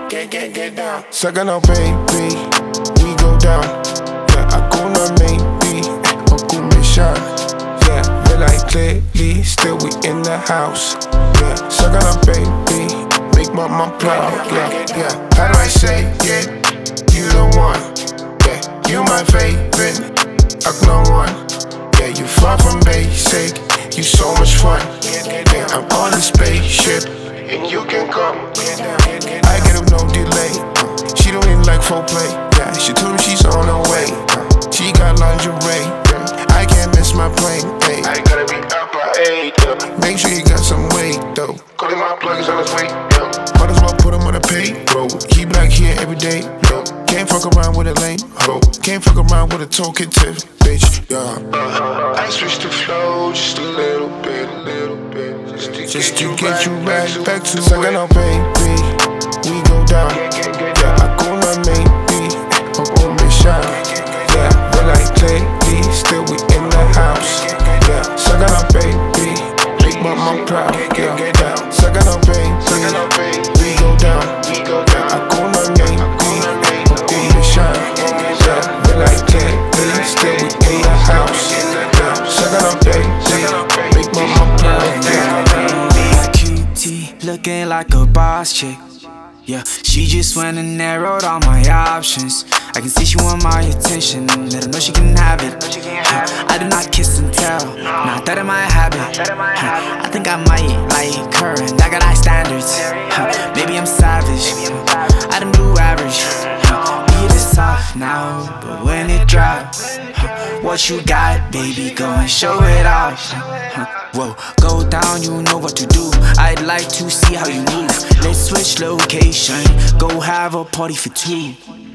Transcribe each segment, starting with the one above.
Get down. Second up, baby, we go down. Yeah, hakuna maybe, hakuna shot. Yeah, feel like clearly, still we in the house. Yeah, second up, baby, make my mom proud. Yeah, how do I say it? You the one. Yeah, you my favorite. Hakuna one. Yeah, you far from basic. You so much fun. Yeah, I'm on the spaceship, and you can come. I get up no delay. She don't even like foreplay. Yeah, she told me she's on her way. She got lingerie. I can't miss my plane. Hey, I gotta be up by 8. Make sure you got some weight though. Calling my plugs on his way. Might as well put him on a payroll. He back here every day. Can't fuck around with a lame hoe. Can't fuck around with a talkative bitch. Yeah. I switched the flow just a little bit. Just to get you right back to second up, baby. We go down. Yeah, hakuna maybe, hakuna shot. Yeah, feel like lately, still we in the house. Yeah, second up, baby, make my mom proud. Yeah, second up, baby, we go down. Yeah, hakuna maybe, hakuna shot. Yeah, feel like lately, still we in the house. Yeah, second up, baby, make my mom proud. Yeah. Looking like a boss chick. Yeah, she just went and narrowed all my options. I can see she want my attention. Let her know she can have it. I do not kiss and tell. Not that in my habit. I think I might like her, and I got high standards. Maybe I'm savage. I don't do average. Beat is soft now, but when it drops, what you got, baby? Go and show it off. Whoa, go down, you know what to do. I'd like to see how you move. Let's switch location, go have a party for 2.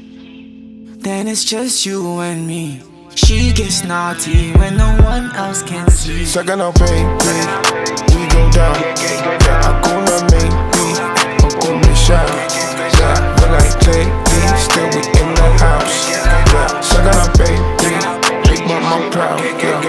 Then it's just you and me. She gets naughty when no one else can see. Second up, baby, we go down. Yeah, hakuna maybe, hakuna shot. Yeah, feel like lately, still we in the house. Yeah, second up, baby, make my mom proud. Yeah.